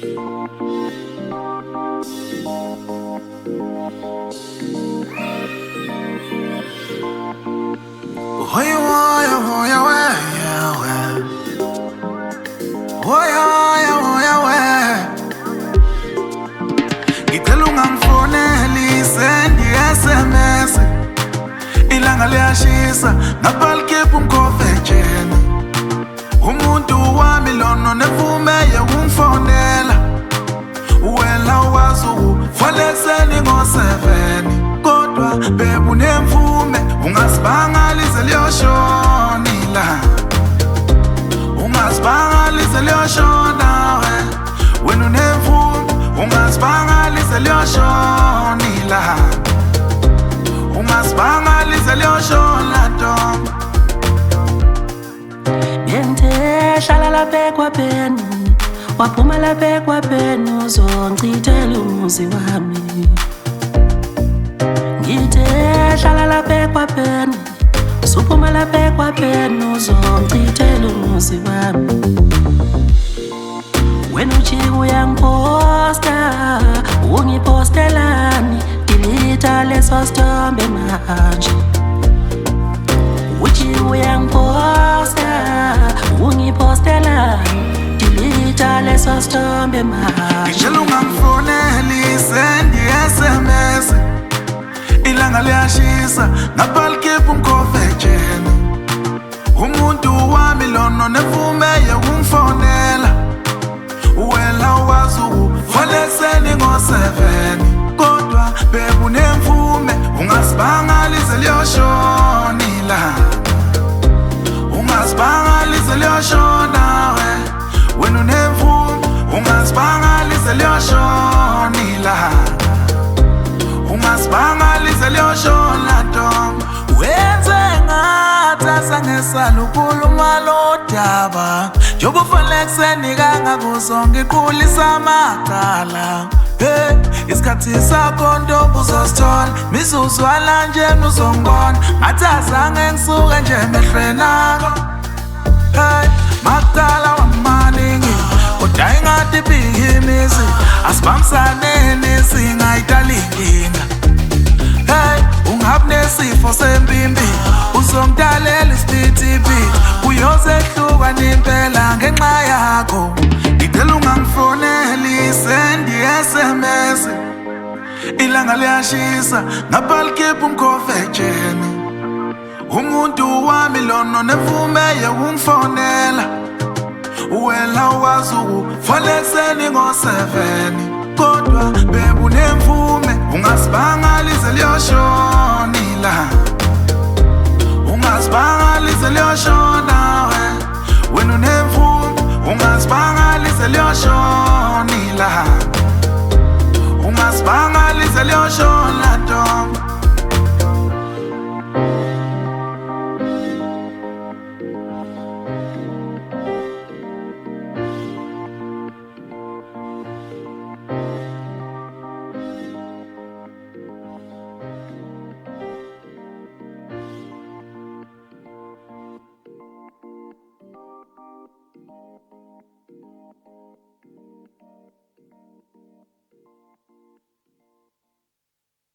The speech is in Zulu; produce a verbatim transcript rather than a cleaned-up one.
Hoya hoya hoya hoya hoya hoya hoya ngicela ungangifoneli sendi S M S ilanga liyashisa ngapalikhipha umkhofejena umuntu wami lona nevume yekungifonela wena wazi uvaleseni ngo seven kodwa bebu nemvume ungasibangalize liyoshonila ungasibangalize liyoshona wena unemvume ungasibangalize liyoshonila ungasibangalize liyoshona ntombi ngente hlala lapha ekwabheni waphuma lapha ekwabheni uzongichithela umuzi wami ngithe hlala lapha ekwabheni usuphuma lapha ekwabheni uzongichithela umuzi wami wena uthi uyangiphosta ungipostelani delete leso sithombe manje uthi uyangiphosta ungipostelani delete leso sithombe manje ngicela ungangifoneli sendi S M S ilanga liyashisa ngapalikhipha umkhofejena umuntu wami lona nevume yekungifonela wena wazi uvaleseni ngo seven kodwa bebu nemvume ungasibangalize liyoshonila ungasibangalize liyoshona wena unemvume ungasibangalize liyoshonila ungasibangalize liyoshona ntombi wenze ngathi asangesala ukhuluma lodaba njengoba ufanele ekuseni kangakuzo ngiqulisa amacala hey isikhathi sakho ntombi uzosithola misuzwana nje uzongibona ngathi azange ngisuke nje emehlweni akho hey makudala wamaningi kodwa ingathi ibhikimizi asibambisaneni singayidala inkinga hey ungabi nesifo sempimbi uzongidalela isipithipi uyozehluka nempela ngenxa yakho ngicela ungangifoneli sendi S M S ilanga liyashisa ngapalikhipha umkhofejena umuntu wami lona nevume yekungifonela wena wazi uvaleseni ngo seven kodwa bebu nemvume ungasibangalize liyoshonila ungasibangalize liyoshona wena unemvume ungasibangalize liyoshonila ungasibangalize liyoshona ntombi